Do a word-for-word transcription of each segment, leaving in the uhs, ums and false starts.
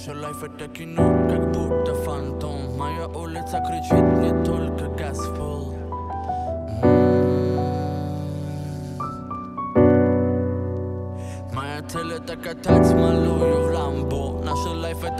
Наша лайф это кино, как будто фантом. Моя улица кричит не только газ в пол. Моя цель это катать малую в ламбо. Наша лайф это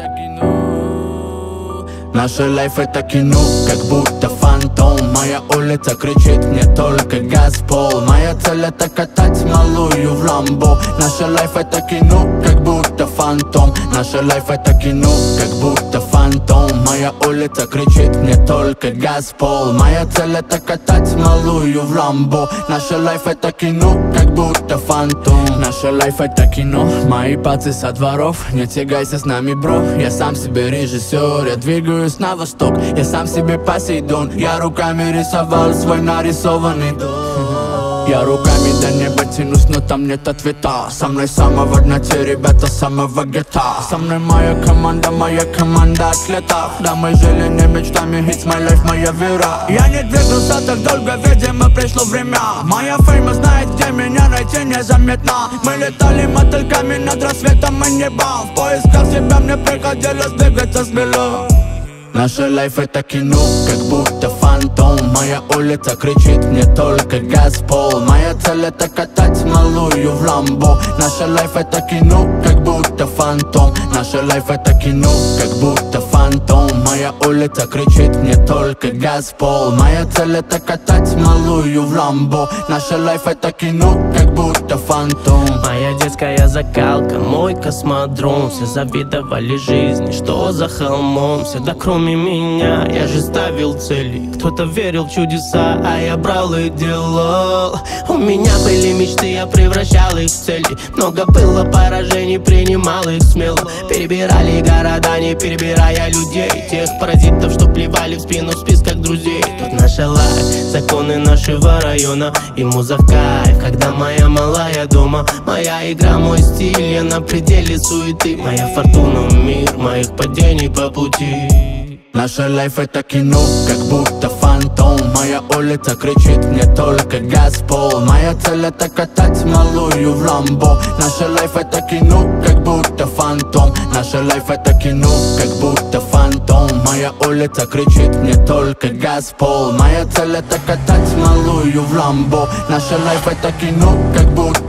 кино. Наша лайф это кино, как будто фантом. Моя улица кричит мне только газ в пол. Моя цель это катать малую в ламбо. Наша лайф это кино, как будто фантом. Наша лайф это кино, как будто фантом. Моя улица кричит мне только газ в пол. Моя цель это катать малую в ламбо. Наша лайф это кино, как будто фантом. Наша лайф это кино, мои пальцы со дворов. Не тягайся с нами, бро, я сам себе режиссер. Я двигаюсь на восток, я сам себе Посейдон. Я руками рисовал свой нарисованный дом. Я руками до неба тянусь, но там нет ответа. Со мной самого дна те ребята самого гетто. Со мной моя команда, моя команда атлетов. Да, мы жили не мечтами, it's my life, моя вера. Я не двигался так долго, видимо пришло время. Моя фейма знает, где меня найти незаметно. Мы летали мотыльками над рассветом и небом. В поисках себя мне приходилось двигаться смело. Наша лайф это кино, как будто фантом. Моя улица кричит мне только газ в пол. Моя цель это катать малую в ламбо. Наша лайф это кино, как будто фантом. Наша лайф это кино, как будто фантом. Моя улица кричит мне только газ в пол. Моя цель это катать малую в ламбо. Наша лайф это кино, как будто фантом. Моя детская закалка, мой космодром. Все завидовали жизни, что за холмом. Всегда кроме меня, я же ставил цели. Кто-то верил в чудеса, а я брал и делал. У меня были мечты, я превращал их в цели. Много было поражений, принимал их смело. Перебирали города, не перебирая людей. Тех паразитов, что плевали в спину в списках друзей. Тут наша лайф, законы нашего района. И муза в кайф, когда моя малая дома. Моя игра, мой стиль, я на пределе суеты. Моя фортуна, мир моих падений по пути. Наша лайф это кино, как будто фантом. Моя улица кричит мне только газ в пол. Моя цель это катать малую в ламбо. Наша лайф это кино, как будто фантом. Наша лайф это кино, как будто фантом. Моя улица кричит мне только газ в пол. Моя цель это катать малую в ламбо. Наша лайф это кино, как будто